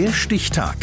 Der Stichtag.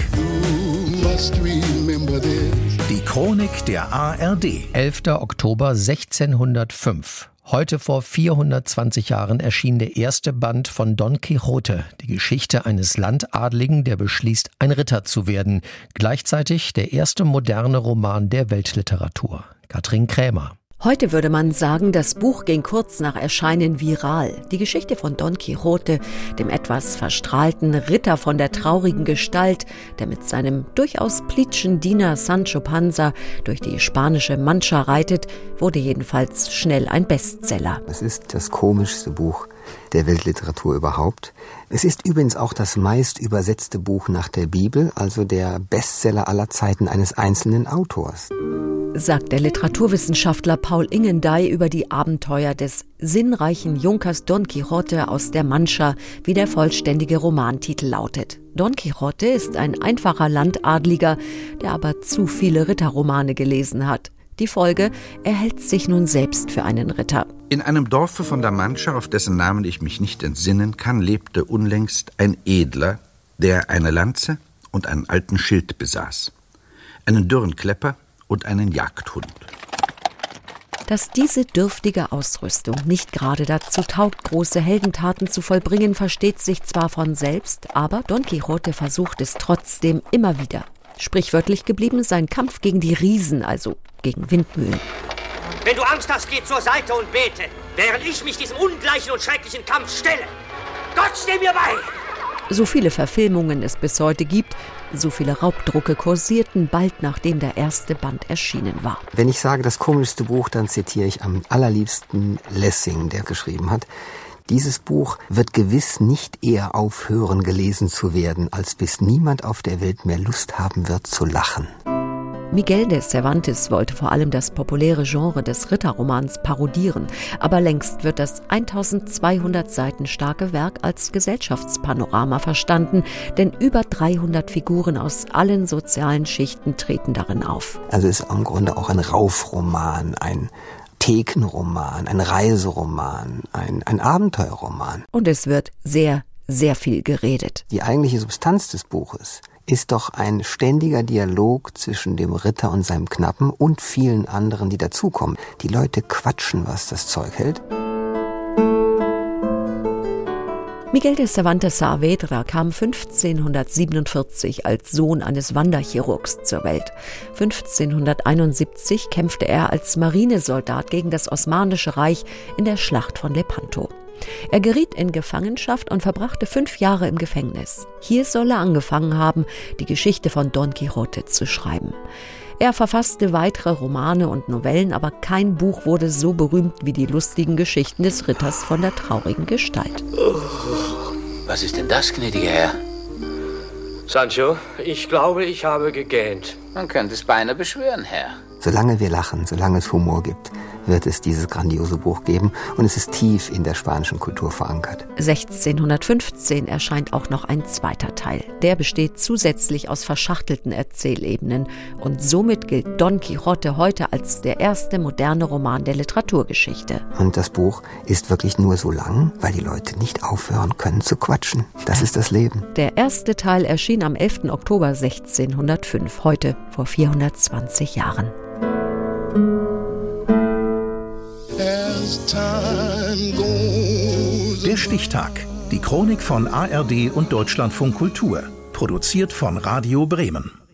Die Chronik der ARD. 11. Oktober 1605. Heute vor 420 Jahren erschien der erste Band von Don Quixote, die Geschichte eines Landadligen, der beschließt, ein Ritter zu werden. Gleichzeitig der erste moderne Roman der Weltliteratur. Katrin Krämer. Heute würde man sagen, das Buch ging kurz nach Erscheinen viral. Die Geschichte von Don Quixote, dem etwas verstrahlten Ritter von der traurigen Gestalt, der mit seinem durchaus plitschen Diener Sancho Panza durch die spanische Mancha reitet, wurde jedenfalls schnell ein Bestseller. Es ist das komischste Buch der Weltliteratur überhaupt. Es ist übrigens auch das meist übersetzte Buch nach der Bibel, also der Bestseller aller Zeiten eines einzelnen Autors. Sagt der Literaturwissenschaftler Paul Ingendey über die Abenteuer des sinnreichen Junkers Don Quixote aus der Mancha, wie der vollständige Romantitel lautet. Don Quixote ist ein einfacher Landadliger, der aber zu viele Ritterromane gelesen hat. Die Folge: er hält sich nun selbst für einen Ritter. In einem Dorfe von der Mancha, auf dessen Namen ich mich nicht entsinnen kann, lebte unlängst ein Edler, der eine Lanze und einen alten Schild besaß, einen dürren Klepper und einen Jagdhund. Dass diese dürftige Ausrüstung nicht gerade dazu taugt, große Heldentaten zu vollbringen, versteht sich zwar von selbst, aber Don Quixote versucht es trotzdem immer wieder. Sprichwörtlich geblieben ist sein Kampf gegen die Riesen, also gegen Windmühlen. Wenn du Angst hast, geh zur Seite und bete, während ich mich diesem ungleichen und schrecklichen Kampf stelle. Gott steh mir bei! So viele Verfilmungen es bis heute gibt, so viele Raubdrucke kursierten bald nachdem der erste Band erschienen war. Wenn ich sage, das komischste Buch, dann zitiere ich am allerliebsten Lessing, der geschrieben hat: Dieses Buch wird gewiss nicht eher aufhören, gelesen zu werden, als bis niemand auf der Welt mehr Lust haben wird zu lachen. Miguel de Cervantes wollte vor allem das populäre Genre des Ritterromans parodieren, aber längst wird das 1200 Seiten starke Werk als Gesellschaftspanorama verstanden, denn über 300 Figuren aus allen sozialen Schichten treten darin auf. Also ist im Grunde auch ein Raufroman, ein Thekenroman, ein Reiseroman, ein Abenteuerroman. Und es wird sehr, sehr viel geredet. Die eigentliche Substanz des Buches ist doch ein ständiger Dialog zwischen dem Ritter und seinem Knappen und vielen anderen, die dazukommen. Die Leute quatschen, was das Zeug hält. Miguel de Cervantes Saavedra kam 1547 als Sohn eines Wanderchirurgs zur Welt. 1571 kämpfte er als Marinesoldat gegen das Osmanische Reich in der Schlacht von Lepanto. Er geriet in Gefangenschaft und verbrachte 5 Jahre im Gefängnis. Hier soll er angefangen haben, die Geschichte von Don Quixote zu schreiben. Er verfasste weitere Romane und Novellen, aber kein Buch wurde so berühmt wie die lustigen Geschichten des Ritters von der traurigen Gestalt. Was ist denn das, gnädiger Herr? Sancho, ich glaube, ich habe gegähnt. Man könnte es beinahe beschwören, Herr. Solange wir lachen, solange es Humor gibt, wird es dieses grandiose Buch geben, und es ist tief in der spanischen Kultur verankert. 1615 erscheint auch noch ein zweiter Teil. Der besteht zusätzlich aus verschachtelten Erzählebenen, und somit gilt Don Quixote heute als der erste moderne Roman der Literaturgeschichte. Und das Buch ist wirklich nur so lang, weil die Leute nicht aufhören können zu quatschen. Das ist das Leben. Der erste Teil erschien am 11. Oktober 1605, heute vor 420 Jahren. Der Stichtag. Die Chronik von ARD und Deutschlandfunk Kultur. Produziert von Radio Bremen.